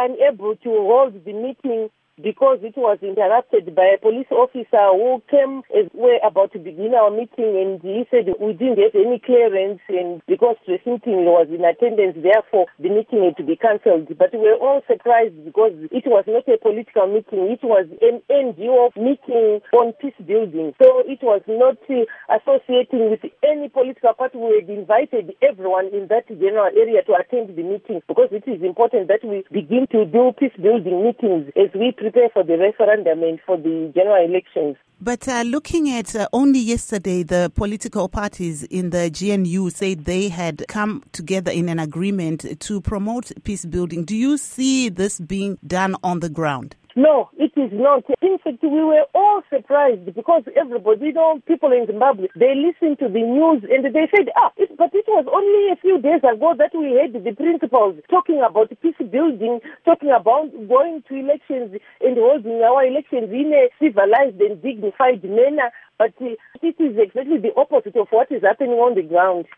unable to hold the meeting because it was interrupted by a police officer who came as we're about to begin our meeting, and he said we didn't have any clearance, and because the meeting was in attendance, therefore the meeting had to be cancelled. But we were all surprised because it was not a political meeting, it was an NGO meeting on peace building. So it was not associating with any political party. We had invited everyone in that general area to attend the meeting because it is important that we begin to do peace building meetings as we prepare for the referendum and for the general elections. But looking at only yesterday, the political parties in the GNU said they had come together in an agreement to promote peace building. Do you see this being done on the ground? No, it is not. In fact, we were all surprised because everybody, people in Zimbabwe, they listened to the news and they said, but it was only a few days ago that we had the principals talking about peace building, talking about going to elections and holding our elections in a civilized and dignified manner. But it is exactly the opposite of what is happening on the ground.